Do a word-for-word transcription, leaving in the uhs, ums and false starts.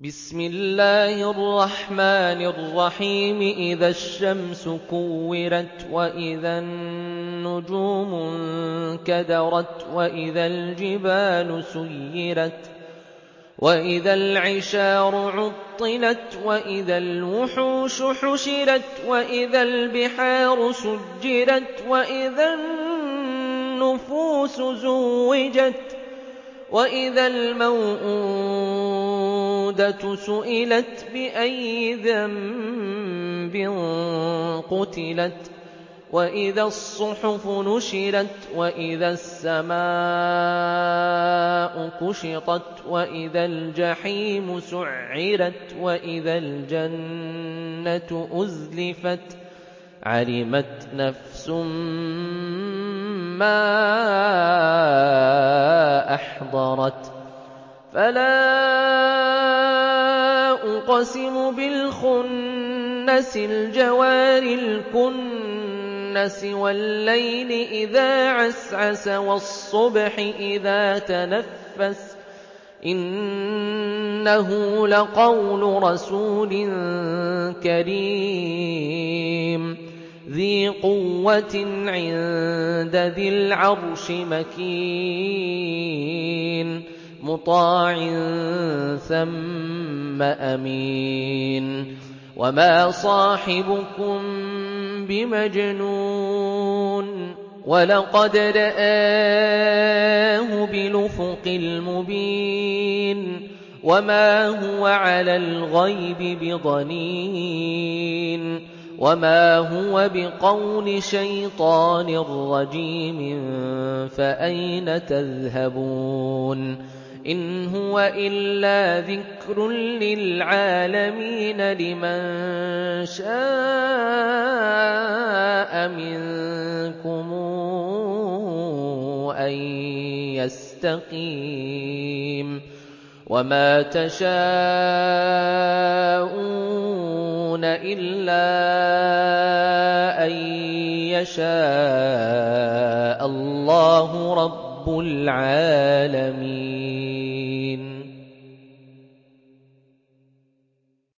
بسم الله الرحمن الرحيم إذا الشمس كورت وإذا النجوم انكدرت وإذا الجبال سيرت وإذا العشار عطلت وإذا الوحوش حشرت وإذا البحار سجرت وإذا النفوس زوجت وإذا الموءودة سئلت بأي ذنب قتلت وإذا الصحف نشرت وإذا السماء كشطت وإذا الجحيم سعرت وإذا الجنة أزلفت علمت نفس ما أحضرت فلا أقسم بالخنس الجوار الكنس والليل إذا عسعس والصبح إذا تنفس إنه لقول رسول كريم ذي قوة عند ذي العرش مكين مطاع ثم أمين وما صاحبكم بمجنون ولقد رآه بالأفق المبين وما هو على الغيب بضنين وما هو بقول شيطان رجيم فأين تذهبون إن هو إلا ذكر للعالمين لمن شاء منكم أن يستقيم وما تشاءون إلا أن يشاء الله رب العالمين.